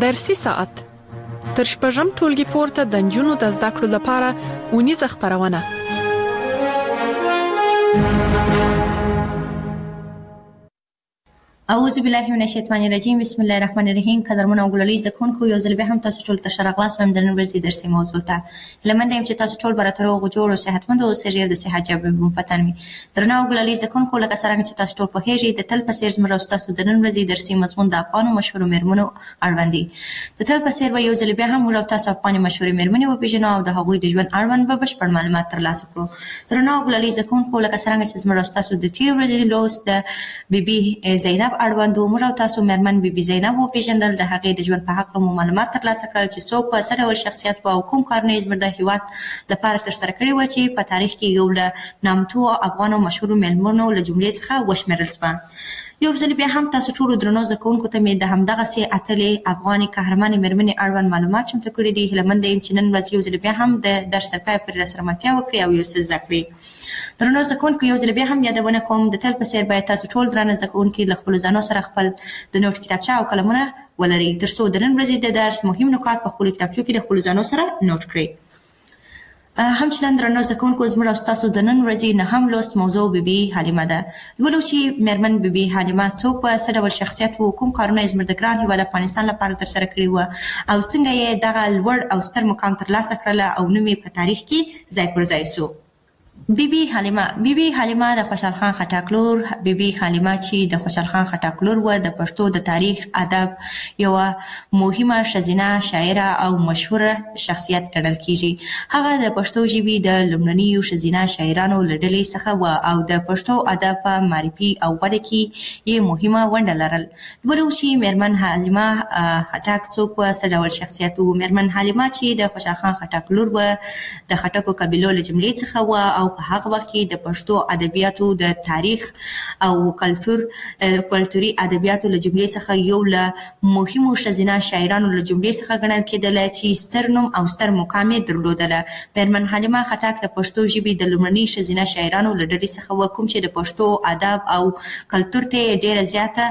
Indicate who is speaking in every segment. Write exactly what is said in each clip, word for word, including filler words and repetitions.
Speaker 1: درسي ساعت تر شپږم ټولګي پورته د نجونو د زده کړو لپاره ونیزه خپرونه.
Speaker 2: اعوذ بالله من الشیطان الرجیم. بسم الله الرحمن الرحیم. قدرمن او ګللیز د کونکو یو ځل به هم تاسو ټول ته شرغلاس وم د نن ورځې درسي موضوع ته لمن دیم چې تاسو ټول براتر او جوړ او صحتمند او سریه د صحت جواب مو پتن وي. درنه او ګللیز د کونکو لکه څنګه چې تاسو ټول په هیڅ د تل په سیر زمره تاسو د نن ورځې درسي مضمون د افغانو مشهور میرمنو اړوند دي. د تل په سیر به یو ځل به هم ولو تاسو افغاني مشهور میرمنې او پیژنو او د هغوی د ژوند اړوند به بشپړ معلومات ترلاسه کړو. درنه او ګللیز د کونکو لکه څنګه چې زمره تاسو د تیر ورځې لوست د بیبي زینب اړوند مو تاسو مرمن بی بی زینب او پیژندل د هغې د ژوند په حق مو معلومات ترلاسه کړل چې څوک په څه ډول شخصیت او کوم کارونه زموږ د هیواد لپاره ترسره کړي و چې په تاریخ کې یو له نامتو افغانو مشهور میرمنو له جملې څخه وشمېرل سوه. یو ځل بیا هم تاسو ټول درنو زده کوونکو ته مې د همدغسې اتلې افغاني قهرمانې میرمنې اړوند معلومات چمتو کړي دي. هیله مند یم چې نن ورځ یو ځل بیا هم د درس تر پایه پورې راسره ملتیا وکړي او یو څه زده کړي. درنو زده کوونکو یو ځل بیا هم یادونه کوم د تل په څېر باید تاسو ټول درانه زده کوونکي له خپلو ځانو سره خپل د نوټ کتابچه او قلمونه ولرئ تر څو د نن ورځې د درس مهم نکات په خپلو کتابچو کې د خپلو ځانو سره نوټ کړئ. همچنان درنو زده کوونکو زموږ او ستاسو د نن ورځې نهم لوست موضوع بیبي حلیمه ده. لولو چې میرمن بیبي حلیمه څوک په څه ډول شخصیت و، کوم کارونه یې زموږ د ګران هیواد افغانستان لپاره ترسره کړي وه او څنګه یې دغه لوړ او ستر مقام ترلاسه کړله او نوم یې په تاریخ کې ځای پر ځای سو. بیبي حلیمه بیبي حلیمه د خوشحال خان خټک لور. بیبي حلیمه چې د خوشحال خان خټک لور و د پښتو د تاریخ ادب یوه مهمه ښځینه شاعره او مشهوره شخصیت ګڼل کیږي. هغه د پښتو ژبې د لومړنیو ښځینه شاعرانو له ډلې څخه وه او د پښتو ادب په معرفي او وده کې یې مهمه ونډه لرل. ولو چې میرمن حلیمه خټک څوک و، څه ډول شخصیت و. میرمن حلیمه چې د خوشحال خان خټک لور و د خټکو قبیلو له جملې څخه وه او په هغه وخت کې د پښتو ادبیاتو د تاریخ او کلتور کلتوري ادبیاتو له جملې څخه یو له مهمو ښځینه شاعرانو له جملې څخه ګڼل کېدله چې ستر نوم او ستر مقام یې درلودله. میرمن حلیمه خټک د پښتو ژبې د لومړني ښځینه شاعرانو له ډلې څخه وه کوم چې د پښتو ادب او کلتور ته یې ډېره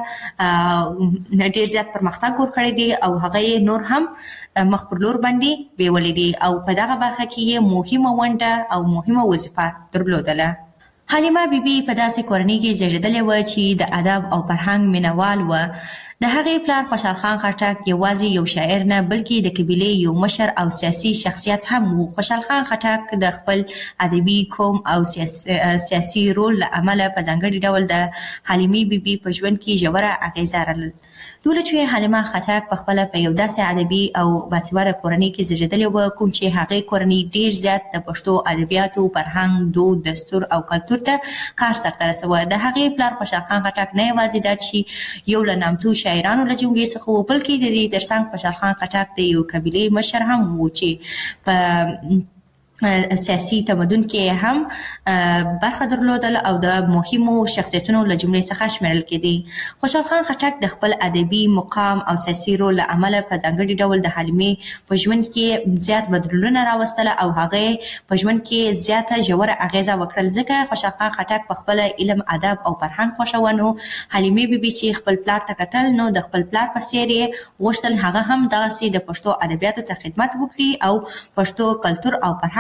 Speaker 2: زیاته ډېر زیات پرمختګ ورکړی دی او هغه یې نور هم مخ پر لور باندې بیولې دي او په دغه برخه کې یې مهمه ونډه او مهمه وظیفه درلودله. حلیمه بیبي په داسې کورنۍ کې زیږېدلې وه چې د ادب او فرهنګ مینوال وه. د هغې پلار خوشحال خان خټک یوازې یو شاعر نه بلکې د قبیلې یو مشر او سیاسي شخصیت هم و. خوشحال خان خټک د خپل ادبي قوم او سیاسي, سیاسي رول له امله په ځانګړي ډول د حلیمې بیبي په ژوند کې ژوره اغیزه لرله. لوله چې حلیمه خټک په خپله په یو داسې ادبي او باسواده کورنۍ کې زیږېدلې وه کوم چې هغې کورنۍ ډېر زیات د پښتو ادبیاتو فرهنګ دود دستور او کلتور ته کار سرته رسوه. د هغې پلار خوشحال خان خټک نه یوازې دا چې یو له نامتو شاعرانو له جملې څخه و بلکې د دې ترڅنګ خوشحال خان خټک د یو قبیلې مشر هم و چې په سیاسي تمدن کې هم برخه درلودل او د مهمو شخصیتونو له جملې څخه شمیرل کېدی. خوشحال خان خټک د خپل ادبي مقام او سیاسي رول له امله په ځانګړي ډول د حلیمې په ژوند کې زیات بدلونونه راوستله او هغې په ژوند کې زیاته ژوره اغیزه وکړل. ځکه خوشحال خان خټک په خپله علم ادب او فرهنګ خوښوه نو حلیمې بیبي چې خپل پلار ته کتل نو د خپل پلار په څېر یې غوښتل هغه هم دغسې د پښتو ادبیاتو ته خدمت وکړي او پښتو کلتور او فرهنګ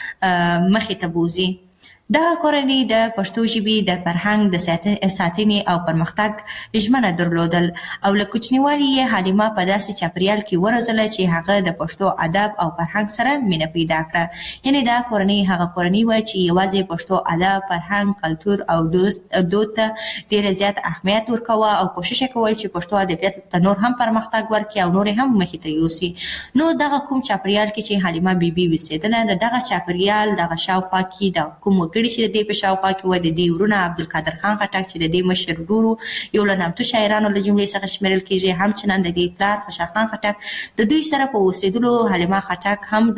Speaker 2: مخې ته بوځي. دغه کورنۍ د پښتو ژبې د فرهنګ د ساتنې او پرمختګ ژمنه درلودل او له کوچنیوالي یې حلیمه په داسې چاپریال کې وروزله چې هغه د پښتو ادب او فرهنګ سره مینه پیدا کړه. یعنې دا کورنۍ هغه کورنۍ وه چې یوازې پښتو ادب فرهنګ کلتور او دود ته ډېره زیات اهمیت ورکوه او کوشش یې کول چې پښتو ادبیاتو ته نور هم پرمختګ ورکړي او نور هم مخې ته یوسي. نو دغه کوم چاپریال کې چې حلیمه بیبي اوسېدله د دغه چاپریال دغه شاوخوا کې د کوم وګړي چې د دې په شاوخوا کې وه د دې ورونه عبدالقادر خان خټک چې د دې مشر ورور یو له نامتو شاعرانو له جملې څخه شمیرل کېږي. همچنان د دې پلار خوشحال خان خټک د دوی سره په اوسېدلو حلیمه خټک هم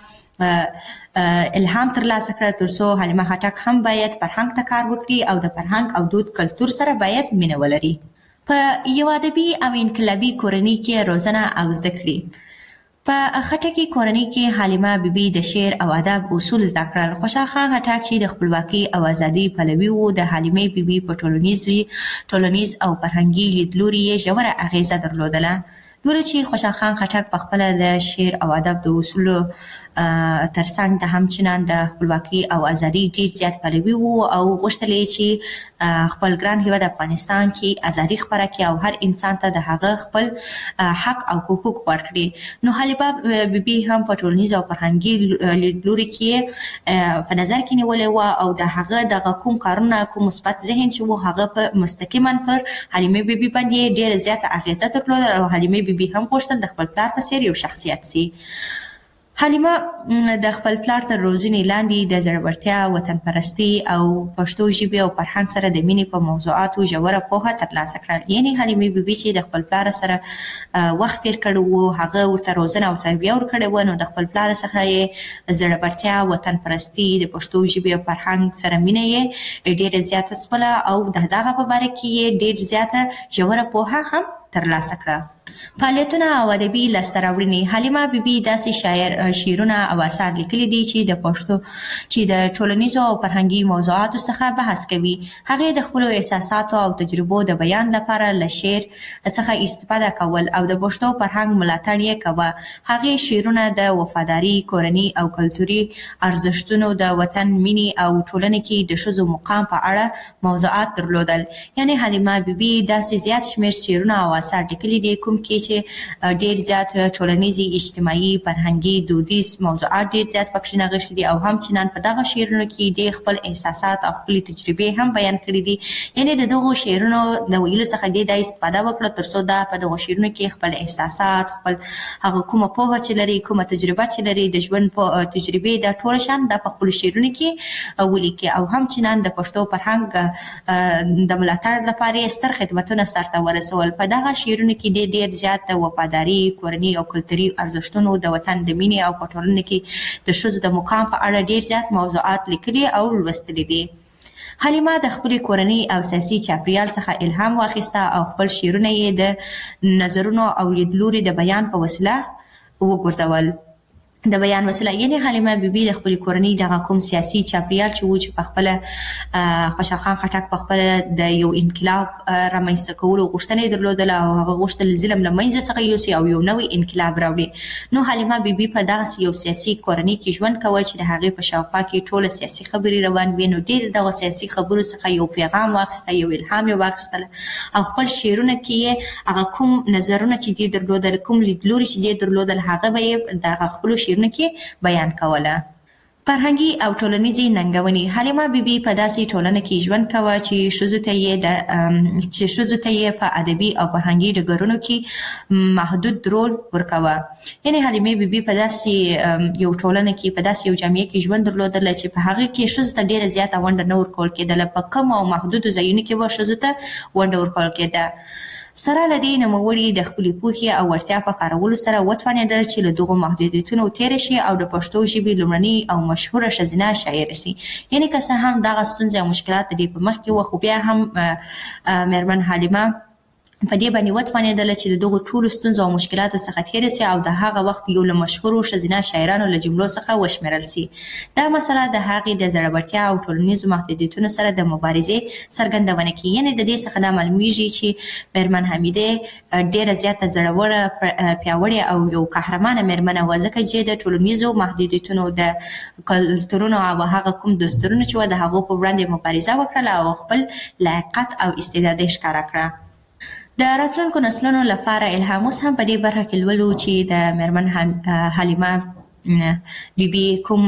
Speaker 2: دغه الهام ترلاسه کړه تر څو حلیمه خټک هم باید فرهنګ ته کار وکړي او د فرهنګ او دود کلتور سره باید مینه ولري. په یو ادبي او انقلابي کورنۍ کې روزنه او زده کړې. په خټکي کورنۍ کې حلیمه بیبي د شعر او ادب اصول زده کړل. خوشحال خان خټک چې د خپلواکۍ او ازادۍ پلوي و د حلیمې بیبي په ټولنیز ټولنیز او فرهنګي لیدلوري یې ژوره اغیزه درلودله. ګورو چې خوشحال خان خټک په خپله د شعر او ادب د اصولو ترڅنګ د همچنان د خپلواکي او ازادي ډېر زیات پلوي و او غوښتل یې چې خپل ګران هېواد افغانستان کې ازادي خپره کړي او هر انسان ته د هغه خپل حق او حقوق ورکړي. نو حلیمه بیبي هم په ټولنیز او فرهنګي لیدلوري کې په نظر کې نیولې وه او د هغه دغه کوم کارونه کوم مثبت ذهن چې و هغه په مستقیما پر حلیمه بیبي باندې ډېره زیاته اغېزه درلوده او حلیمه بیبي هم غوښتل د خپل پلار په څېر یو شخصیت سي. حلیمه د خپل پلار تر روزنې لاندې د زړورتیا، وطن پرستي او پښتو ژبې او فرهنګ سره د مینې په موضوعاتو ژوره پوهه ترلاسه کړه. یعنې حلیمه بیبي چې د خپل پلار سره وخت تېر کړی و، هغه ورته روزنه او تربیه ورکړې وه، نو د خپل پلار څخه یې زړورتیا، وطن پرستي، د پښتو ژبې او فرهنګ سره مینه یې ډېره زیاته سپله او د دغه په باره کې یې ډېر زیاته ژوره پوهه هم ترلاسه کړه. فعالیتونه او ادبي لاسته راوړنې. حلیمه بیبي داسې شاعر شعرونه او اثار لیکلي دي چې د پښتو چې د ټولنیزو او فرهنګي موضوعاتو څخه بحث کوي. هغې د خپلو احساساتو او تجربو د بیان لپاره له شعر څخه استفاده کول او د پښتو فرهنګ ملاتړ یې کوه. هغې شعرونه د وفاداري، کورني او کلتوري ارزښتونو، د وطن مینې او ټولنې کې د ښځو مقام په اړه موضوعات درلودل. یعنې حلیمه بیبي داسې زیات شمېر شعرونه او اثار لیکلي دي کوم کې چې ډېر زیات ټولنیزي، اجتماعي، فرهنګي، دودیز موضوعات ډېر زیات پکښې نغښتي دي او همچنان په دغه شعرونو کې ډېر خپل احساسات او خپلې تجربې هم بیان کړي دي. یعنې د دغو شعرونو د ویلو څخه دې دا استفاده وکړه تر څو دا په دغو شعرونو کې خپل احساسات، خپل هغه کومه پوهه چې لري، کومه تجربه چې لري، د ژوند تجربې دا ټوله شان دا په خپلو شعرونو کې ولیکي او همچنان د پښتو فرهنګ د ملاتړ لپاره یې ستر خدمتونه سرته ورسول. په دغه شعرونو کې ډېر ډېر زیات د وفاداري، کورني او کلتوري ارزښتونو، د وطن د مینې او په ټولنه کې د ښځو د مقام په اړه ډېر زیات موضوعات لیکلي او لوستلي دي. حلیمه د خپلې کورنۍ او سیاسي چاپریال څخه الهام واخیسته او خپل شعرونه یې د نظرونو او لیدلوري د بیان په وسیله وګرځول. د بیان وسیله یعنې حلیمه بیبي د خپلې کورنۍ دغه کوم سیاسي چاپریال چې و چې په خپله خوشحال خان خټک په خپله د یو انقلاب رامنځته کولو غوښتنه یې درلودله او هغه غوښتل ظلم له منځه څخه یوسي او یو نوی انقلاب راوړي. نو حلیمه بیبي په دغسې یو سیاسي کورنۍ کې ژوند کوه چې د هغې په شاوخوا کې ټوله سیاسي خبرې روان وي. نو ډېر دغه سیاسي خبرو څخه یو پیغام واخیسته، یو الهام یې واخیستله او خپل شعرونه کې یې هغه کوم نظرونه چې دې درلودل، کوم لیدلوري چې دې درلودل، هغه به یې دغه خپلو کې بیان کوله. فرهنګي او ټولنیزې ننګونې. حلیمه بیبي په داسې ټولنه کې ژوند کوه چې ښځو ته یې د چې ښځو ته یې په ادبي او فرهنګي ډګرونو کې محدود رول ورکوه. یعنې حلیمه بیبي په داسې یو ټولنه کې، په داسې یو جامعه کې ژوند درلودله چې په هغې کې ښځو ته ډېره زیاته ونډه نه ورکول کېدله. په کمو او محدودو ځایونو کې به ښځو ته ونډه ورکول کېده. سره له دې نوموړي د خپلې پوهې او وړتیا په کارولو سره وتوانېدل چې له دغو محدودیتونو تېره شي او د پښتو ژبې لومړنۍ او مشهوره ښځینه شاعره شي. یعنې که څه هم دغه ستونزې او مشکلات د دې په مخ کې وه، خو بیا هم مېرمن حلیمه په دې باندې وتوانېدله چې د دغو ټولو ستونزو او مشکلاتو څخه تېره سي او د هغه وخت یو له مشهورو ښځینه شاعرانو له جملو څخه وشمېرل سي. دا مسله د هغې د زړورتیا او ټولنیزو محدودیتونو سره د مبارزې څرګندونه کوي. یعنې د دې څخه دا معلومیږي چې مېرمن حمیدې ډېره زیاته زړوره، پیاوړې او یو قهرمانه مېرمنه وه، ځکه چې د ټولنیزو محدودیتونو، د کلتورونو او هغه کوم دستورونو چې وه د هغو په وړاندې مبارزه وکړله او خپل لایقت او استعداد یې ښکاره کړه. د راتلونکو نسلونو لپاره الهام. اوس هم په دې برخه کې لولو چې د مېرمن حلیمه بیبي کوم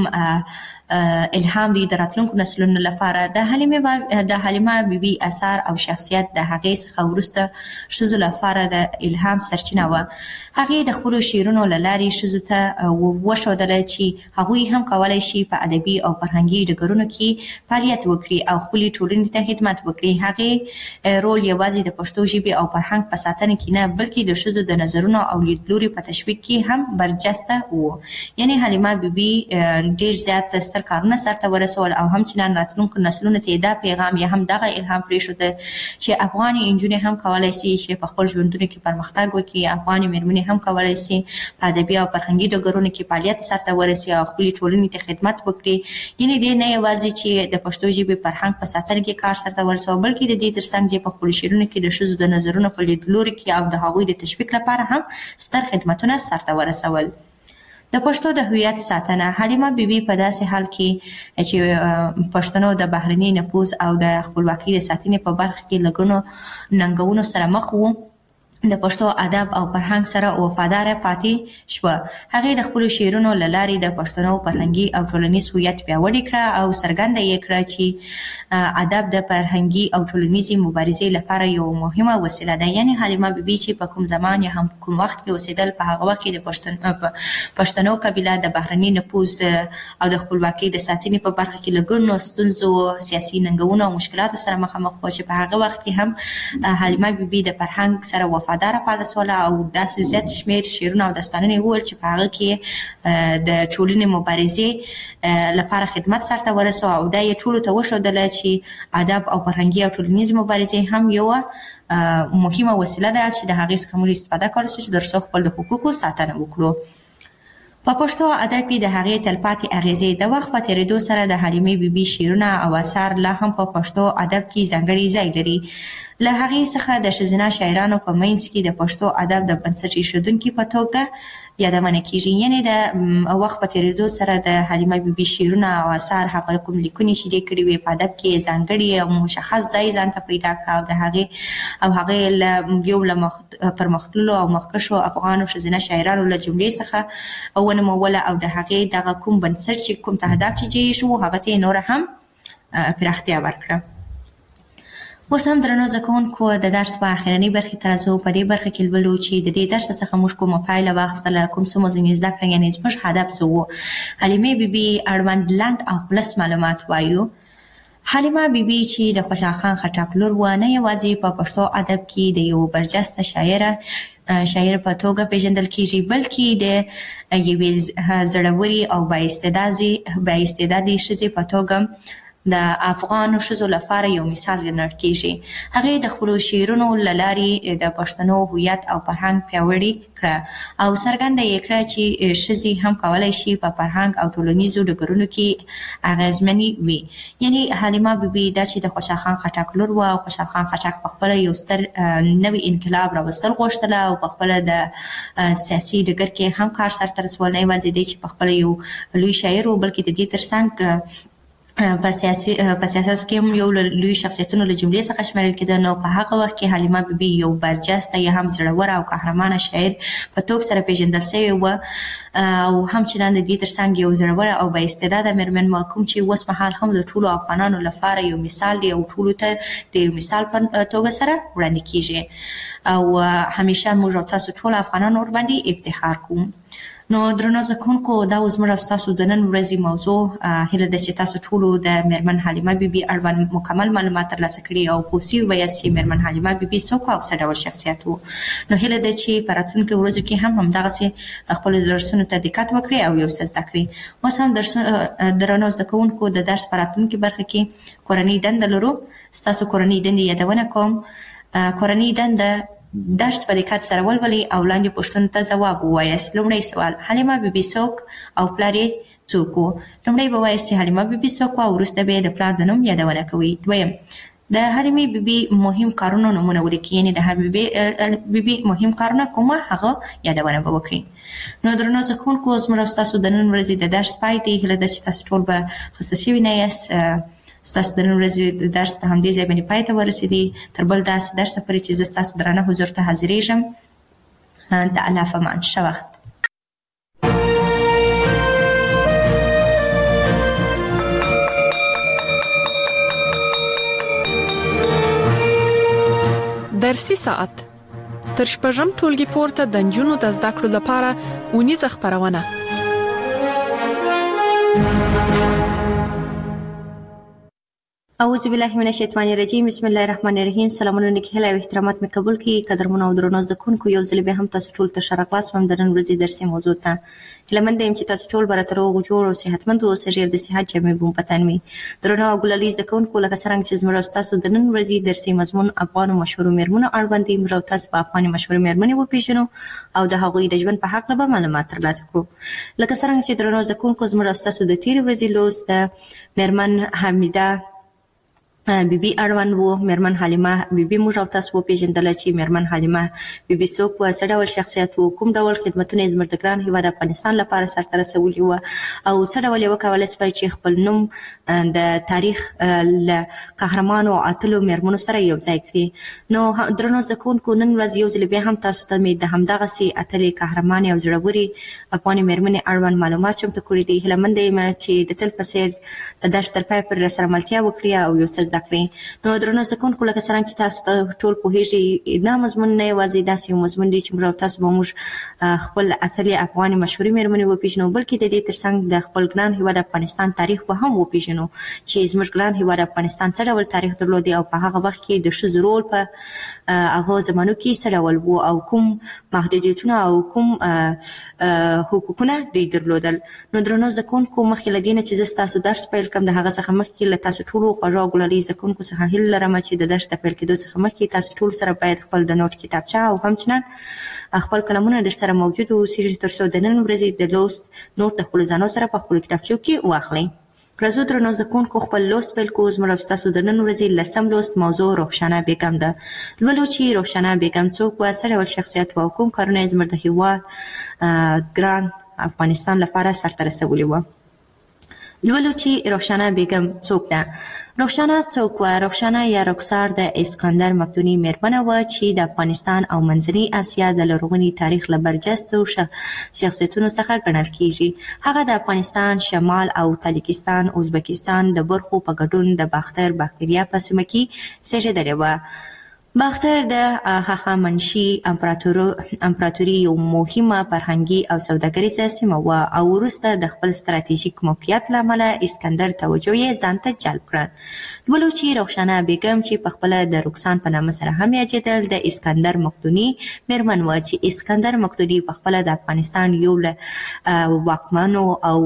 Speaker 2: الهام دی د راتلونکو نسلونو لپاره. د حلیمه د حلیمه بیبي اثار او شخصیت د هغې څخه وروسته ښځو لپاره د الهام سرچینه وه. هغې د خپلو شعرونو له لارې ښځو ته وښودله چې هغوی هم کولی شي په ادبي او فرهنګي ډګرونو کې فعالیت وکړي او خپلې ټولنې ته خدمت وکړي. هغې رول یوازې د پښتو ژبې او فرهنګ په ساتنه کې نه، بلکې د ښځو د نظرونو او لیدلوري په تشویق کې هم برجسته و. یعنې حلیمه بیبي ډېر زیات مختصر کارونه سرته ورسول او هم چې نن راتلونکو نسلونو ته دا پیغام یا هم دغه الهام پرېښوده چې افغاني نجونې هم کولی شي چې په خپل ژوندونو کې پرمختګ وکړي، افغاني مېرمنې هم کولی شي په ادبي او فرهنګي ډګرونو کې فعالیت سرته ورسي او خپلې ټولنې ته خدمت وکړي. یعنې دې نه یوازې چې د پښتو ژبې فرهنګ په ساتنه کې کار سرته ورسوه، بلکې د دې ترڅنګ چې په خپلو شعرونو کې د ښځو د نظرونو په لیدلوري کې او د هغوی د تشویق لپاره هم ستر خدمتونه سرته ورسول. د پښتو د هویت ساتنه حلیمه بیبي په داسې حال کې چې پښتنو د بهرني نفوذ او د خپلواکۍ د ساتنې په برخه کې لګونو ننګونو سره مخ وو، د پښتو ادب او فرهنګ سره وفاداره پاتې شوه. هغې د خپلو شعرونو له لارې د پښتنو فرهنګي او ټولنیز هویت پیاوړی کړه او څرګنده یې کړه چې ادب د فرهنګي او ټولنیزې مبارزې لپاره یو مهمه وسیله ده. یعنې حلیمه بیبي چې په کوم زمان یا هم کوم وخت کې اوسېدل، په هغه وخت کې د پښتون پښتنو قبیله د بهرني نفوذ او د خپلواکۍ د ساتنې په برخه کې له ګڼو ستونزو، سیاسي ننګونو او مشکلاتو سره مخامخ وه چې په هغه وخت کې هم حلیمه بیبي د فرهنګ سره وفاداره پاتې شوله او داسې زیات شمېر شعرونه او داستانونه یې وویل چې په هغه کې د ټولنې مبارزې لپاره خدمت سرته ورسوه او دا یې ټولو ته وښودله چې ادب او فرهنګي او ټولنیز مبارزې هم یوه مهمه وسیله ده چې د هغې څخه موږ استفاده کولی شو چې تر څو خپل د حقوقو ساتنه وکړو. په پښتو ادب کې د هغې تلپاتې اغیزې د وخت په تېرېدو سره د حلیمې بیبي شعرونه او اثار لا هم په پښتو ادب کې ځانګړی ځای لري. له هغې څخه د ښځینه شاعرانو په منځ کې د پښتو ادب د بنسټ ایښودونکي په توګه یادونه کېږي. یعنې د وخت په تېرېدو سره د حلیمه بیبي شعرونه او اثار هغه کوم لیکنې چې دې کړي وې په ادب کې ځانګړي او مشخص ځای ځان ته پیدا کړه او د هغې او هغې له یو له پرمختللو او مخکښو افغانو ښځینه شاعرانو له جملې څخه ونوموله او د هغې دغه کوم بنسټ چې کوم تهداب چې جوړ شو هغه ته یې نوره هم پراختیا ورکړه. اوس هم درنو زده کوونکو د درس په اخرنۍ برخې ته راځو. په دې برخه کې لولو چې د دې درس څخه موږ کومه پایله واخیستله، کوم څه مو ځینې زده کړه، یعنې زموږ هدف څه و. حلیمې بیبي اړوند لنډ او خلص معلومات وایو. حلیمه بیبي چې د خوشحال خان خټک لور وه، نه یوازې په پښتو ادب کې د یو برجسته شاعره شاعر په توګه پیژندل کېږي، بلکې د یوې زړورې او بااستعدادې بااستعدادې ښځې په توګه د افغانو ښځو لپاره یو مثال ګڼل کېږي. هغې د خپلو شعرونو له لارې د پښتنو هویت او فرهنګ پیاوړي کړه او څرګنده یې کړه چې ښځې هم کولی شي په فرهنګ او ټولنیزو ډګرونو کې اغېزمنې وي. یعنې حلیمه بیبي دا چې د خوشحال خان خټک لور وه او خوشحال خان خټک پخپله یو ستر نوي انقلاب راوستل غوښتله او پخپله د سیاسي ډګر کې هم کار سرته رسول، نه یوازې دی چې پخپله یو لوی شاعر و، بلکې د دې ترڅنګ په سیاسي په سیاست کې هم یو له لوی شخصیتونو له جملې څخه شمیرل کېده. نو په هغه وخت کې حلیمه بیبي یو برجسته یا هم زړوره او قهرمانه شاعر په توګه سره پیژندل شوې وه او هم چې نن د دې ترڅنګ یو زړوره او بااستعداده مېرمن وه، کوم چې اوس مهال هم د ټولو افغانانو لپاره یو مثال دی او ټولو ته د یو مثال په توګه سره وړاندې کېږي او همیشه موږ او تاسو ټول افغانان ورباندې افتخار کوو. نو درنو زده کوونکو، دا اوس زموږ او ستاسو د نن ورځې موضوع. هیله ده چې تاسو ټولو د مېرمن حلیمه بیبي اړوند مکمل معلومات ترلاسه کړي او پوه سوي به یاست چې مېرمن حلیمه بیبي څوک او څه ډول شخصیت و. نو هیله ده چې په راتلونکو ورځو کې هم همدغسې خپلو درسونو ته دقت وکړئ او یو څه زده کړئ. اوس هم درسونه درنو زده کوونکو، د درس په راتلونکې برخه کې کورنۍ دنده لرو. ستاسو کورنۍ دندې یادونه کوم. کورنۍ دنده درس په دقت سره ولولئ او لاندې پوښتنو ته ځواب ووایاست. لومړی سوال: حلیمه بیبي څوک او پلار یې څوک و؟ لومړی به وایاست چې حلیمه بیبي څوک و او وروسته به یې د پلار د نوم یادونه کوئ. دویم: د حلیمې بیبي مهم کارونو نومونه ولیکئ، یعنې د حلیمې بیبي مهم کارونه کوم هغه یادونه به وکړئ. نو درنو زده کوونکو، زموږ او ستاسو د نن ورځې د درس پای دی. هیله ده چې تاسو ټول به خسته شوي نه یاست. ستاسو د نن ورځې درس په همدې ځای باندې پای ته ورسېدی. تر بل داسې درسه پورې چې زه ستاسو درانه حضور ته حاضرېږم. د الله په امان. ښه وخت.
Speaker 1: درسي ساعت تر شپږم ټولګي پورته د نجونو د زده کړو لپاره اونیزه خپرونه.
Speaker 2: اعوذ بالله من الشیطان الرجیم بسم الله الرحمن الرحیم. سلامونه نیک هیله او احترامات مې قبول کړي. قدرمن او درنو زده کوونکو، یو ځل بیا هم تاسو ټول ته ښه راغلاست وم د نن ورځې درسي موضوع ته. هیله مند یم چې تاسو ټول به راته روغ جوړ او صحتمند اوسئ او د صحت جامې به مو په تن وي. درنو او ګلالي زده کوونکو، لکه څرنګه چې زموږ او ستاسو د نن ورځې درسي مضمون افغانو مشهورو میرمنو اړوند دی، موږ او تاسو په افغاني مشهورې میرمنې وپېژنو او د هغوی د ژوند په هکله به معلومات ترلاسه کړو. لکه څرنګه چې درنو زده کوونکو، زموږ او ستاسو د تېرې ورځې لوست د میرمن حمیده بی بی اړوند وو. میرمن حلیمه بی بی موږ او تاسو وپېژندله چې میرمن حلیمه بی بی څوک وه، څه ډول شخصیت وو، کوم ډول خدمتونه یې زموږ د ګران هېواد افغانستان لپاره سرته رسولي وه او څه ډول یې وکولی شوای چې خپل نوم د تاریخ له قهرمانو اتلو میرمنو سره یو ځای کړي. نو درنو زده کوونکو، نن ورځ یو ځل بیا هم تاسو ته مې د همدغسې اتلې قهرمانې او زړورې افغاني میرمنې اړوند معلومات چمتو کړي دي. هیله منده یم چې د تل په څېر د درس تر پایه پورې راسره ملتیا وکړي او یو څه زده کړئ. نو درنو زده کوونکو، لکه څرنګه چې تاسو ته ټول پوهېږئ، دا مضمون نه یوازې داسې یو مضمون دی چې موږ او تاسو به موږ خپل اتلې افغاني مشهورې میرمنې وپېژنو، بلکې د دې تر څنګ د خپل ګران هېواد افغانستان تاریخ به هم وپېژنو چې زموږ ګران هېواد افغانستان څه ډول تاریخ درلودی او په هغه وخت کې د ښځو رول په هغو زمانو کې څه ډول و او کوم محدودیتونه او کوم حقوقونه دوی درلودل. نو درنو زده کوونکو، مخکې له دې نه چې زه ستاسو درس پیل کړم، د هغه څخه مخکې له تاسو ټولو خوږو او ګلالي زده کوونکو څخه هیله لرم چې د درس د پیل کېدو څخه مخکې تاسو ټول سره باید خپل د نوټ کتابچه او همچنان خپل قلمونه در سره موجود واوسېږي، تر څو د نن ورځې د لوست نوټ د خپلو ځانو سره په خپلو کتابچو کې واخلئ. راځو درنو زده کوونکو، خپل لوست پیل کوو. زموږ او ستاسو د نن ورځې لسم لوست موضوع رخشانه بیګم ده. لولو چې رخشانه بیګم څوک وه، څه ډول شخصیت وه او کوم کارونه یې زموږ د هېواد ګران افغانستان لپاره سرته رسولي وه. لولو چې رخشانه بیګم څوک ده. رخشانه څوک وه؟ رخشانه یا رخسار د اسکندر مقدوني میرمنه وه چې د افغانستان او منځنۍ اسیا د لرغوني تاریخ له برجستو شخصیتونو څخه ګڼل کیږي. هغه د افغانستان شمال او تاجکستان ازبکستان د برخو په ګډون د باختر باکتریا په سیمه کې زېږېدلې وه. باختر د هخامنشي امپراتوري یو مهمه فرهنګي او سوداګریزه سیمه وه او وروسته د خپل ستراتیژیک موقعیت له امله اسکندر توجه یې ځان ته جلب کړه. لولو چې رخشانه بیګم چې پخپله د رکسان په نامه سره هم یادېدل، د اسکندر مقدوني میرمن وه چې اسکندر مقدوني پخپله د افغانستان یو له واکمنو او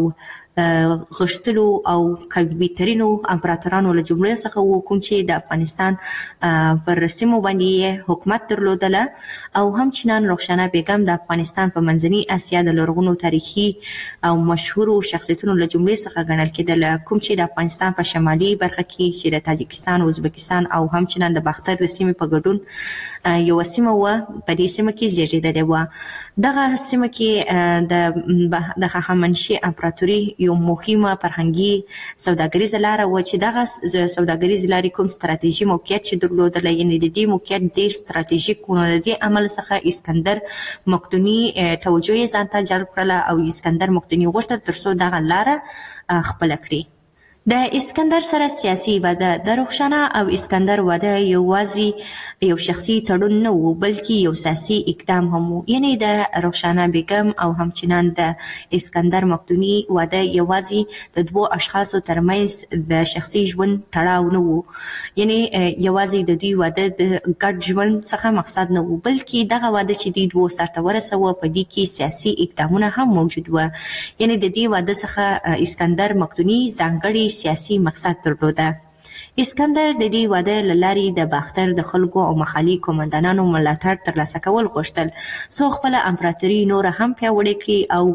Speaker 2: غښتلو او قوي ترینو امپراتورانو له جملې څخه و، کوم چې د افغانستان پر سیمو باندې یې حکومت درلودله او همچنان رخشانه بیګم د افغانستان په منځنۍ اسیا د لرغونو تاریخي او مشهورو شخصیتونو له جملې څخه ګڼل کېدله، کوم چې د افغانستان په شمالي برخه کې چې د تاجکستان، ازبکستان او همچنان د باختر د سیمې په ګډون یوه سیمه وه، په دې سیمه کې زېږېدلې وه. دغه سیمه کې د هخامنشي امپراتوري یو مهمه فرهنګي سوداګریزه لاره وه چې دغه سوداګریزې لارې کوم ستراتیژي موقعیت چې درلودله، یعنې د دې موقعیت ډېر ستراتیژیک و. نو د دې عمل څخه اسکندر مقدوني توجه یې ځان ته جلب کړله او اسکندر مقدوني غوښتل تر څو دغه لاره خپله کړي. د اسکندر سره سیاسي واده. د رخشانه او اسکندر واده یوازې یو شخصي تړون نه و، بلکې یو سیاسي اقدام هم و. یعنې د رخشانه بیګم او همچنان د اسکندر مقدوني واده یوازې د دوو اشخاصو ترمنځ د شخصي ژوند تړاو نه و، یعنې یوازې د دوی واده د ګډ ژوند څخه مقصد نه و، بلکې دغه واده چې دوی دوو سرته ورسوه په دې کې سیاسي اقدامونه هم موجود وه. یعنې د دې واده څخه اسکندر مقدوني ځانګړي سیاسي مقصد درلوده. اسکندر د دې واده له لارې د باختر د خلکو او محلي قومندانانو ملاتړ ترلاسه کول غوښتل، څو خپله امپراتوري نوره هم پیاوړې کړي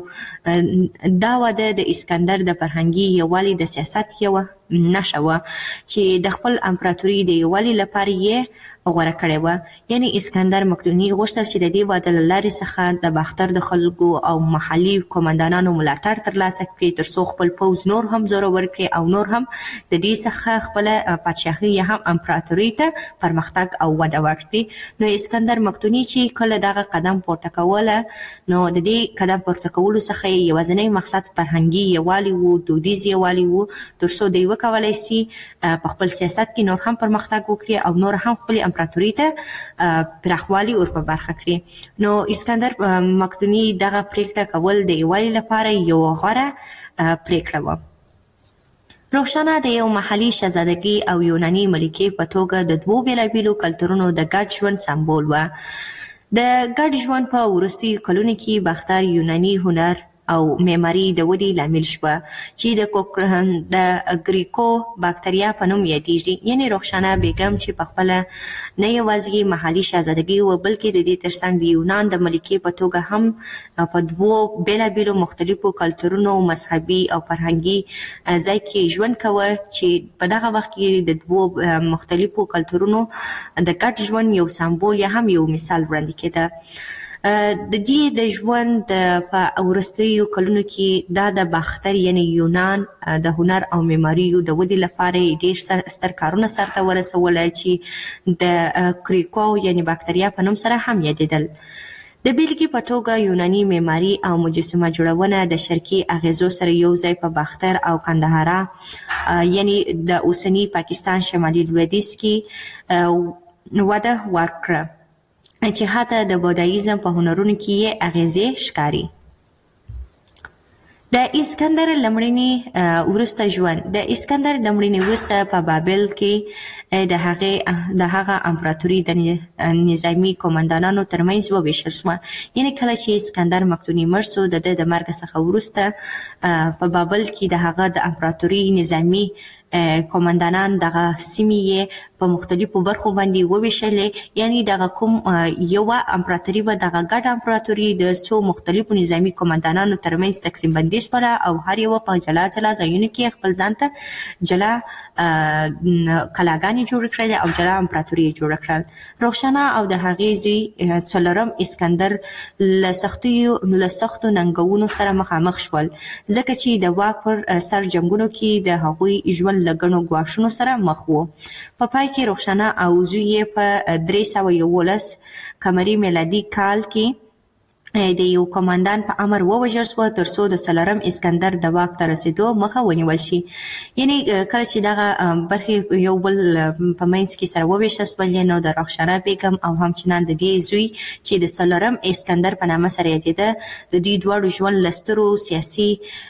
Speaker 2: او دا واده د اسکندر د فرهنګي یووالي د سیاست یوه نښه وه چې د خپل امپراتوري د یووالي لپاره یې غوره کړې وه. یعنې اسکندر مقدوني غوښتل چې د دې واده له لارې څخه د باختر د خلکو او محلي قومندانانو ملاتړ ترلاسه کړي، تر څو خپل پوځ نور هم زورور کړي او نور هم د دې څخه خپله پادشاهي یا هم امپراتوري ته پرمختګ او وده ورکړي. نو اسکندر مقدوني چې کله دغه قدم پورته کوله، نو د دې قدم پورته کولو څخه یې یوازینی مقصد فرهنګي یووالي و، دودیز یووالي و، تر څو دوی وکولی سي په خپل سیاست کې نور هم پرمختګ وکړي او نور هم خپلې امپراتوري ته پراخوالی ور په برخه کړي. نو اسکندر مقدوني دغه پریکړه کول د یووالي لپاره یو غوره پریکړه وه. روښانه د یو محلي شهزادګي او یوناني ملکې په توګه د دوو بېلابېلو کلتورونو د ګډ ژوند سمبول وه. د ګډ ژوند په وروستیو کلونو کې باختر یوناني هنر او معماري د ودې لامل شوه چې د کوکرهن د ګریکو باکتریا په نوم یادیږي. یعنې رخشانه بیګم چې په خپله نه یوازې محلي شهزادګي وه بلکې د دې ترڅنګ د یونان د ملکې په توګه هم په دوو بېلابېلو مختلفو کلتورونو مذهبي او فرهنګي ځای کې ژوند کوه چې په دغه وخت کې د دوو مختلفو کلتورونو د ګډ ژوند یو سمبول یا هم یو مثال وړاندې کېده. د دې د ژوند په وروستیو کلونو کې دا د باختر یعنی یونان د هنر او معماریو د ودې لپاره ډېر ستر کارونه سرته ورسوله چې د کریکو یعنی باکتریا په نوم سره هم یادېدل. د بیلګې په توګه یوناني معماري او مجسمه جوړونه د شرقي اغیزو سره یو ځای په باختر او کندهارا یعنی د اوسني پاکستان شمالي لویدیځ کې وده ورکړه چې حتی د بودایزم په هنرونو کې یې اغیزې ښکاري. د اسکندر لمړني وروسته ژوند د اسکندر لمړني وروسته په بابل کې د هغې د هغه امپراتوري د نظامي قومندانانو ترمنځ وویشل شوه. یعنې کله چې اسکندر مقدوني مړ سو د ده د مرګ څخه وروسته په بابل کې د هغه د امپراتوري نظامي قومندانان دغه سیمې یې په مختلفو برخو باندې وویشلې. یعنی دغه کوم یوه امپراتوري به دغه ګډه امپراتوري د څو مختلفو نظامي قومندانانو ترمنځ تقسیم بندي شوله او هر یوه په جلا جلا ځایونو کې خپل ځان ته جلا کلاګانې جوړې کړلې او جلا امپراتوري یې جوړه کړل. رخشانه او د هغې زوی څلورم اسکندر له سختیو له سختو ننګونو سره مخامخ شول ځکه چې د واک پر سر جنګونو کې د هغوی ژوند له ګڼو ګواښونو سره مخ و. په پای کې رخشانه او زوی یې په درې سوه یولس قمري میلادي کال کې د یو قومندان په امر ووژل شوه تر څو د څلورم اسکندر د واک ته رسېدو مخه ونیول شي. یعنې کله چې دغه برخې یو بل په منځ کې سره وویشل شولې نو د رخشانه بیګم او همچنان د دې زوی چې د څلورم اسکندر په نامه سره یادېده د دوی دواړو ژوند له سترو سیاسي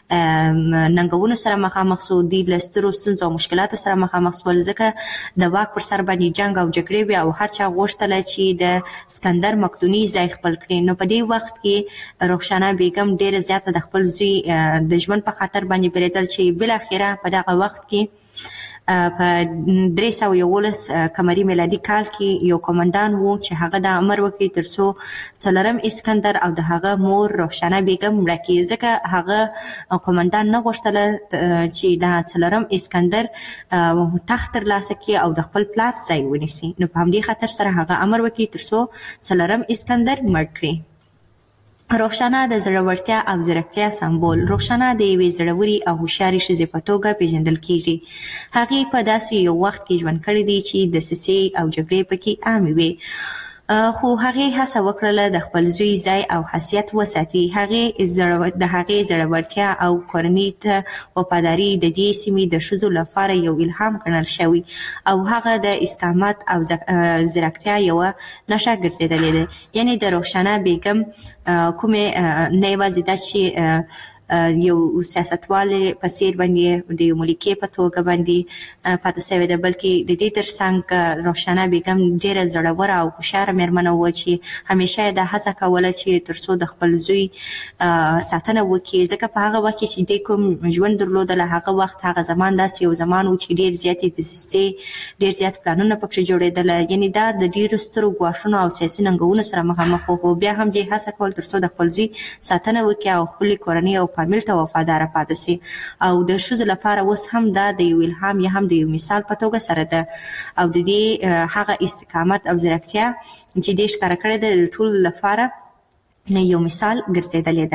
Speaker 2: ننګونو سره مخامخ سو. دوی له سترو ستونزو او مشکلاتو سره مخامخ سول ځکه د واک پر سر باندې جنګ او جګړې وې او هر چا غوښتله چې د اسکندر مقدوني ځای خپل کړي. نو په دې وخت کې رخشانه بیګم ډیره زیاته د خپل زوی د ژوند په خطر باندې بریدل چې بالاخره په دغه وخت کې په درې سوه یولس قمري میلادي کال کې یو قومندان و چې هغه د امر وکړي تر څو څلورم اسکندر او د هغه مور رخشانه بیګم مړه کړي ځکه هغه قومندان نه غوښتله چې د څلورم اسکندر تخت ترلاسه کړي او د خپل پلار ځای ونیسي. نو په همدې خاطر سره هغه امر وکړي تر څو څلورم اسکندر مړ کړي. رخشانه د زړورتیا او ځیرکتیا سمبول. رخشانه د یوې زړورې او هوښیارې ښځې په توګه پیژندل کیږي. هغې په داسې یو وخت کې ژوند کړی دی چې دسیسې او جګړې پکې عامې وې خو هغې هڅه وکړله د خپل زوی ځای او حیثیت وساتي. هغې د هغې زړورتیا او کورنۍ ته وفاداري د دې سیمې د ښځو لپاره یو الهام ګڼل شوی او هغه د استقامت او ځیرکتیا یوه نښه ګرځېدلې ده. یعنې د رخشانه بیګم کومې نه یوازې دا چې یو سیاستوالې په څېر باندې د یو ملکې په توګه باندې پاتې شوې ده بلکې د دې ترڅنګ رخشانه بیګم ډېره زړوره او هوښیاره مېرمنه وه چې همیشه یې دا هڅه کوله چې تر څو د خپل زوی ساتنه وکړي ځکه په هغه وخت کې چې دی کوم ژوند درلودله هغه وخت هغه زمان داسې یو زمان و چې ډېر زیاتې دسیسې ډېر زیات پلانونه پکښې جوړېدله. یعنې دا د ډېرو سترو ګواښونو او سیاسي ننګونو سره مخامخ و خو بیا هم دې هڅه کول تر څو د خپل زوی ساتنه وکړي او خپلې کورنۍ او فامیل ته وفاداره پاتې سي. او د ښځو لپاره اوس هم دا د یو الهام یا هم د یو مثال په توګه سره ده او د دې هغه استقامت او ځیرکتیا چې دې ښکاره کړې ده د ټولو لپاره یو مثال ګرځېدلې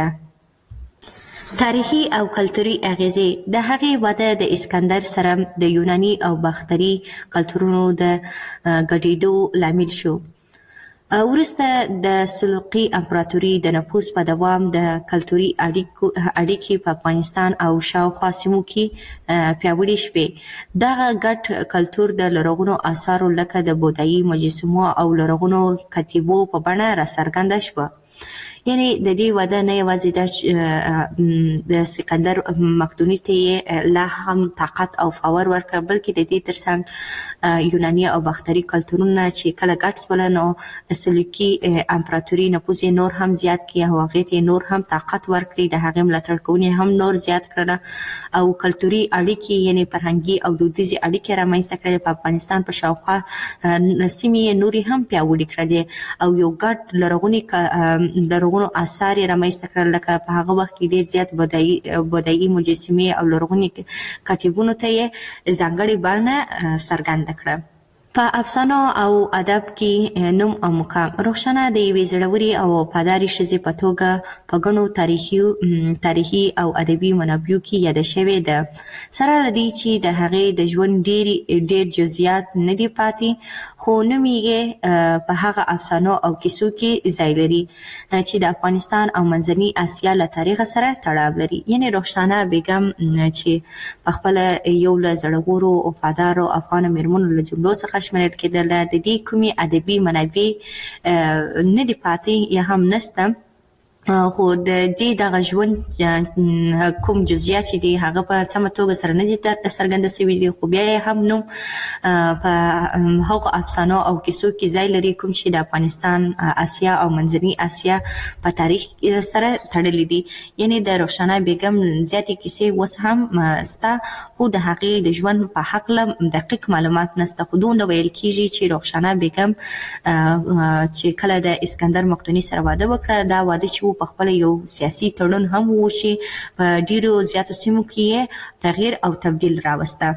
Speaker 2: ده. تاریخي او کلتوري اغیزې. د هغې وده د اسکندر سره د یوناني او باختري کلتورونو د ګډېدو لامل شو. وروسته د سلوقي امپراتوري د نفوذ په دوام د کلتوري اړیکې په افغانستان او شاوخوا سیمو کې پیاوړې شوې. دغه ګډ کلتور د لرغونو آثارو لکه د بودایي مجسمو او لرغونو کتیبو په بڼه راڅرګنده شوه. یعنی د دې واده نه یوازې د د سکندر مقدوني ته لا هم طاقت او باور ورکړ، بلکې د دې ترڅنګ یوناني او باختري کلتورونه چې کله ګډ شول نو سلوکي امپراتوري نفوذ یې نور هم زیات کړي او هغې ته نور هم طاقت ورکړي، د هغې ملاتړ کوونکي هم نور زیات کړله او کلتوري اړیکې یعنې فرهنګي او دودیزې اړیکې رامنځته کړلې. په افغانستان په شاوخوا سیمې یې نورې هم پیاوړې کړلې او یو ګډ لرغوني لرغونو آثار یې رامنځته کړل، لکه په هغه وخت کې ډېر زیات بودایي بودایي مجسمې او لرغوني کتیبونو ته یې ځانګړې بڼه څرګنده کړه. په افسانو او ادب کې نوم او مقام رخسانه د یوې زړورې او وفادارې ښځې په توګه په ګڼو تاریخي تاریخي او ادبي منابعو کې یاده شوې ده، سره له دې چې د هغې د ژوند ډېر ډېر جزئیات نه دي پاتې، خو نوم یې په هغه افسانو او کیسو کې ځای لري چې د افغانستان او منځني اسیا له تاریخ سره تړاو لري. یعنې رخسانه بیګم چې په خپله یو له زړورو وفادارو افغانو مېرمنو له جملو څخه شمېرل کېدله، د دې کومې ادبي منابع نه دي پاتې یا هم نشته، خو د دې دغه ژوند کوم جزئیات چې دي هغه په سمه توګه سره نه دي څرګنده شوي دي، خو بیا یې هم نوم په هغو افسانو او کیسو کې ځای لري کوم چې د افغانستان، اسیا او منځني اسیا په تاریخ سره تړلي دي. یعنې د رخسانه بیګم زیاتې کیسې اوس هم شته، خو د هغې د ژوند په هکله دقیق معلومات نشته، خو دومره ویل کېږي چې رخسانه بیګم چې کله د اسکندر مقدوني سره واده وکړه، دا واده چې په خپل یو سیاسي تړون هم و چې په ډیرو زیاتو سیمو کې یې تغییر او تبدیل راوسته.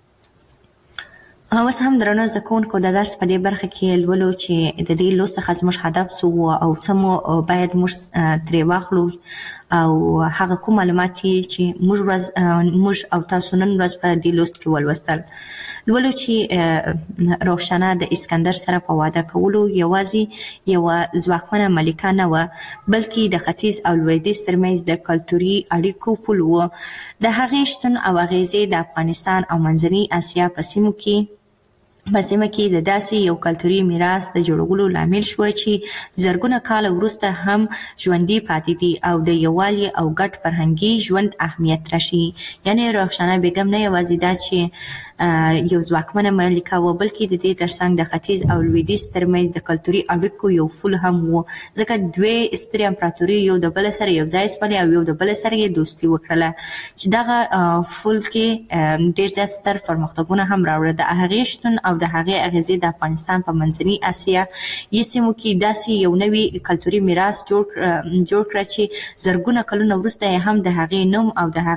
Speaker 2: اوس هم درنو زده کوونکو د درس په دې برخه کې لولو چې د دې لوست څخه زموږ هدف څه و او څه مو باید موږ ترې واخلو او هغه کوم معلومات چې موږ ورځ موږ او تاسو نن ورځ په دې لوست کې ولوستل. لولو چې رخسانه د اسکندر سره په واده کولو یوازې یوه ځواکمنه ملکه نه وه، بلکې د ختیځ او لویدیځ ترمنځ د کلتوري اړیکو پل و. د هغې شتون او اغیزې د افغانستان او منځني اسیا په سیمو کې په سیمه کې د داسې یو کلتوري میراث د جوړولو لامل شوه چې زرګونه کاله وروسته هم ژوندي پاتې دي او د یووالي او ګډ فرهنګي ژوند اهمیت راشي. یعنې رخسانه بیګم نه یوازې دا چې یو ځواکمنه ملکه وه، بلکې د دې ترڅنګ د ختیځ او لویدیځ ترمنځ د کلتوري اړیکو یو پل هم و، ځکه دوې سترې امپراتورۍ یو د بل سره یو ځای شولې او یو د بل سره یې دوستي وکړله چې دغه پل کې ډېر زیات ستر پرمختګونه هم راوړل. د هغې شتون او د هغې اغیزې د افغانستان په منځني اسیا یې سیمو کې داسې یو نوي کلتوري میراث جوړ جوړ کړه چې زرګونه کلونه وروسته یې هم د هغې نوم او د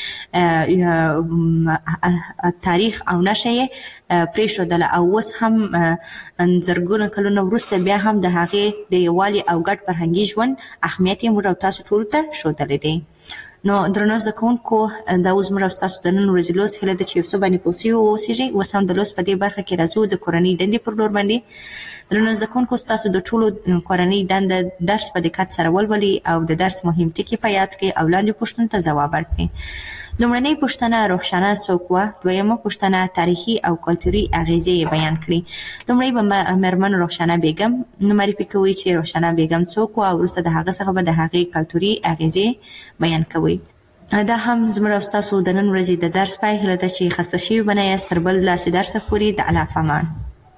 Speaker 2: هغې تاریخ او نښه یې پرېښودله او اوس هم زرګونه کلونه وروسته بیا هم د هغې د یووالي او ګډ فرهنګي ژوند اهمیت یې موږ او تاسو ټولو ته ښودلی دی. نو درنو زده کوونکو دا اوس موږ او ستاسو د نن ورځې لوست هیله ده چې یو څه باندې پوه سوي واوسېږئ. اوس هم د لوست په دې برخه کې راځو د کورنۍ دندې پر لور باندې. درنو زده کوونکو ستاسو د ټولو کورنۍ دنده درس په دقت سره ولولئ او د درس مهم ټکي په یاد کړئ او لاندې پوښتنو ته ځواب ورکړئ. لومړنۍ پوښتنه رخسانه څوک وه؟ دویمه پوښتنه تاریخي او کلتوري اغیزې یې بیان کړي. لومړی به مېرمن رخسانه بیګم معرفي کوئ چې رخسانه بیګم څوک وه او وروسته د هغه څخه به د هغې کلتوري اغیزې بیان کوئ. دا هم زموږ او ستاسو د نن ورځې د درس پای هیله ده چې خسته شوي به نه یاست. تر بل داسې درسه پورې د الله په امان.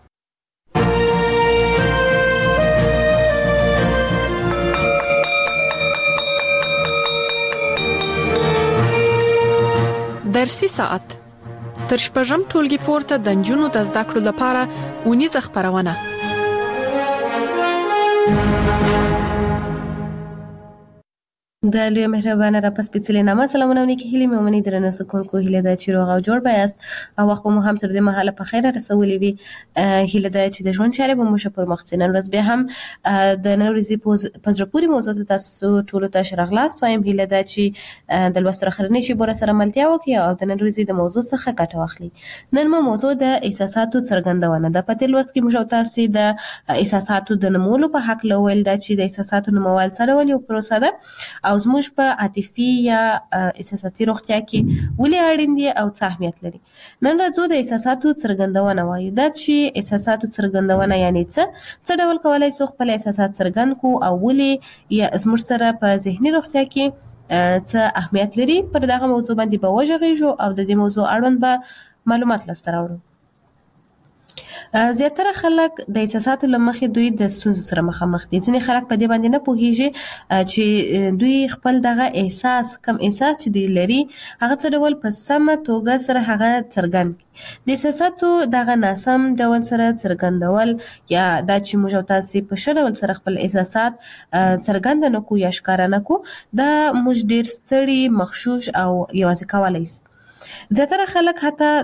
Speaker 1: درسي ساعت تر شپږم ټولګي پورته د نجونو د زده کړو لپاره اونیزه خپرونه.
Speaker 3: د لوی مهربانه را پس سپېڅلې نامه سلامونه او نیکې هیلې مې ومنئ. درنو زده کوونکو هیله ده چې روغ او جوړ به یاست او وخت به مو هم تر دې مهاله په خیره رسولی وي. هیله ده چې د ژوند چارې به مو ښه پر مخ ځي. نن ورځ بیا هم د نن ورځې په زړه پورې موضوع ته تاسو ټولو ته ښه راغلاست وایم. هیله ده چې د لوست اخرنۍ شیبو راسره ملتیا وکړئ او د نن ورځې د موضوع څخه ګټه واخلئ. نن مو موضوع د احساساتو څرګندونه ده. په دې لوست کې موږ او تاسې د احساساتو د نومولو په هکله وویل ده چې د احساساتو نومول څه ډول یو پروسه ده او زموږ په عاطفي یا احساساتي روغتیا کې ولې اړین دي او څه اهمیت لري. نن راځو د احساساتو څرګندونه وایو. دا چې احساساتو څرګندونه یعنی څه څه ډول کولای شو خپل احساسات څرګند کو او ولې یا زموږ سره په ذهني روغتیا کې څه اهمیت لري. پر دغه موضوع باندې به وژغېږو او د دې موضوع اړوند به معلومات لاسته راوړو. زیاتره خلک د احساساتو له مخې دوی د ستونزو سره مخامخ دي. ځینې خلک په دې باندې نه پوهیږي چې دوی خپل دغه احساس کم احساس چې دوی لري هغه څه ډول په سمه توګه سره هغه څرګند کړي. د احساساتو دغه ناسم ډول سره څرګندول یا دا چې موږ او تاسې په ښه ډول سره خپل احساسات څرګند نه کړو یا ښکاره نه کړو دا موږ ډېر ستړي، مغشوش او یوازې کولی شي. زیاتره خلک حتی